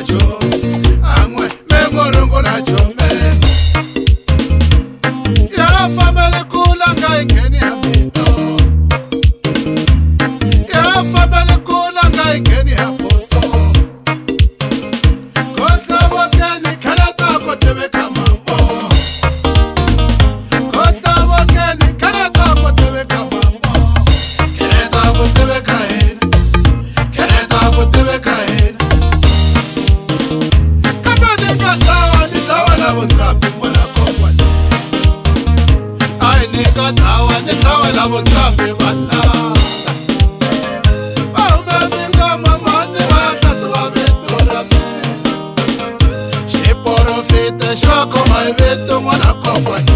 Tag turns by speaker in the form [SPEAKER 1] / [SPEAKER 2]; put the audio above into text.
[SPEAKER 1] nacho angwe mengorongo nacho me ya famele kula ngai ngeni ya mito ya famele kula ngai ngeni ya poso kota wakeni kanata kotewe kamambo kota wakeni kanata kotewe kamambo keneta kotewe kahen keneta kotewe kahen kabane katawa ni tawa la bonkambi mwana kokwa ai ni tawa la bonkambi mwana Profita, yo como el veto, mwana kokwa.